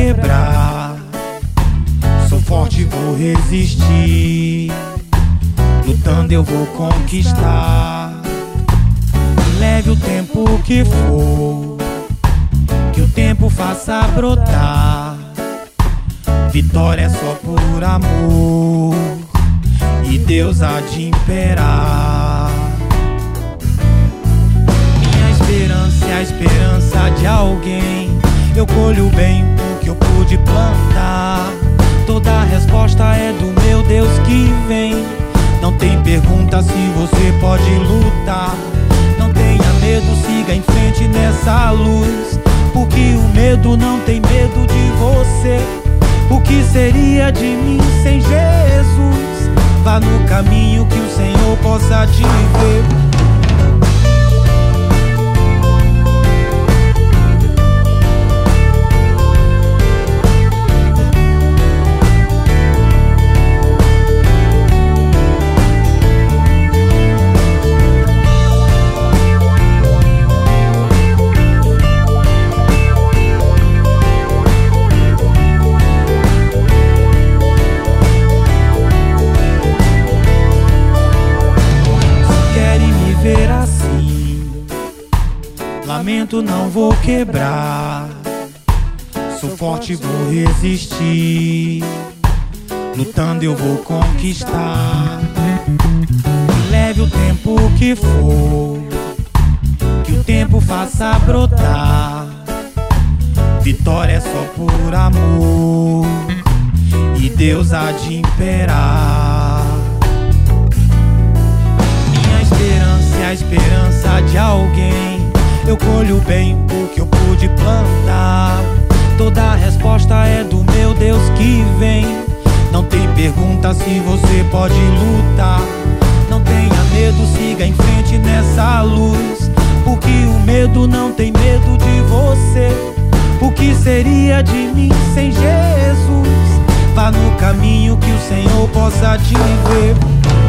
quebrar. Sou forte e vou resistir. Lutando eu vou conquistar. Leve o tempo que for, que o tempo faça brotar. Vitória é só por amor, e Deus há de imperar. Minha esperança é a esperança de alguém. Eu colho bem o que eu pude plantar. Toda a resposta é do meu Deus que vem. Não tem pergunta se você pode lutar. Não tenha medo, siga em frente nessa luz, porque o medo não tem medo de você. O que seria de mim sem Jesus? Vá no caminho que o Senhor possa te ver. Lamento, não vou quebrar. Sou forte e vou resistir. Lutando eu vou conquistar. Leve o tempo que for, que o tempo faça brotar. Vitória é só por amor, e Deus há de imperar. Minha esperança é a esperança de alguém. Eu colho bem o que eu pude plantar. Toda a resposta é do meu Deus que vem. Não tem pergunta se você pode lutar. Não tenha medo, siga em frente nessa luz, porque o medo não tem medo de você. O que seria de mim sem Jesus? Vá no caminho que o Senhor possa te ver.